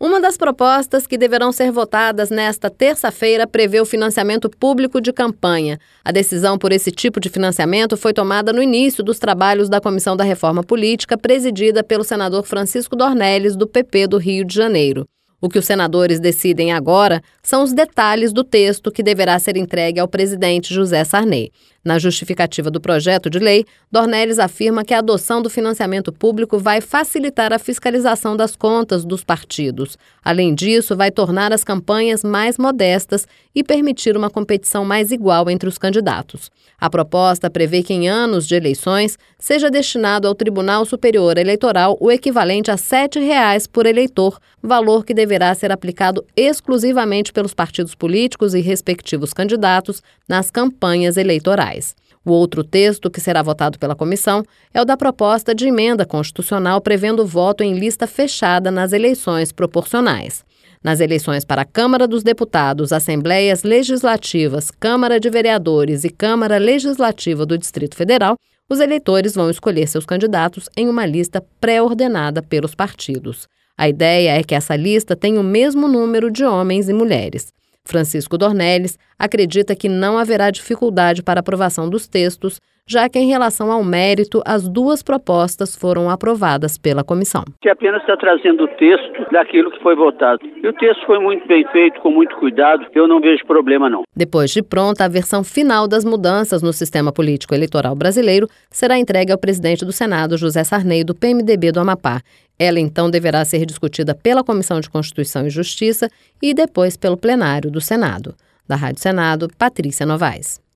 Uma das propostas que deverão ser votadas nesta terça-feira prevê o financiamento público de campanha. A decisão por esse tipo de financiamento foi tomada no início dos trabalhos da Comissão da Reforma Política, presidida pelo senador Francisco Dornelles, do PP do Rio de Janeiro. O que os senadores decidem agora são os detalhes do texto que deverá ser entregue ao presidente José Sarney. Na justificativa do projeto de lei, Dornelles afirma que a adoção do financiamento público vai facilitar a fiscalização das contas dos partidos. Além disso, vai tornar as campanhas mais modestas e permitir uma competição mais igual entre os candidatos. A proposta prevê que em anos de eleições seja destinado ao Tribunal Superior Eleitoral o equivalente a R$ 7,00 por eleitor, valor que deverá ser aplicado exclusivamente pelos partidos políticos e respectivos candidatos nas campanhas eleitorais. O outro texto que será votado pela comissão é o da proposta de emenda constitucional prevendo o voto em lista fechada nas eleições proporcionais. Nas eleições para a Câmara dos Deputados, Assembleias Legislativas, Câmara de Vereadores e Câmara Legislativa do Distrito Federal, os eleitores vão escolher seus candidatos em uma lista pré-ordenada pelos partidos. A ideia é que essa lista tenha o mesmo número de homens e mulheres. Francisco Dornelles acredita que não haverá dificuldade para a aprovação dos textos, já que em relação ao mérito, as duas propostas foram aprovadas pela comissão. Que apenas está trazendo o texto daquilo que foi votado. E o texto foi muito bem feito, com muito cuidado, eu não vejo problema não. Depois de pronta, a versão final das mudanças no sistema político eleitoral brasileiro será entregue ao presidente do Senado, José Sarney, do PMDB do Amapá. Ela, então, deverá ser discutida pela Comissão de Constituição e Justiça e depois pelo plenário do Senado. Da Rádio Senado, Patrícia Novaes.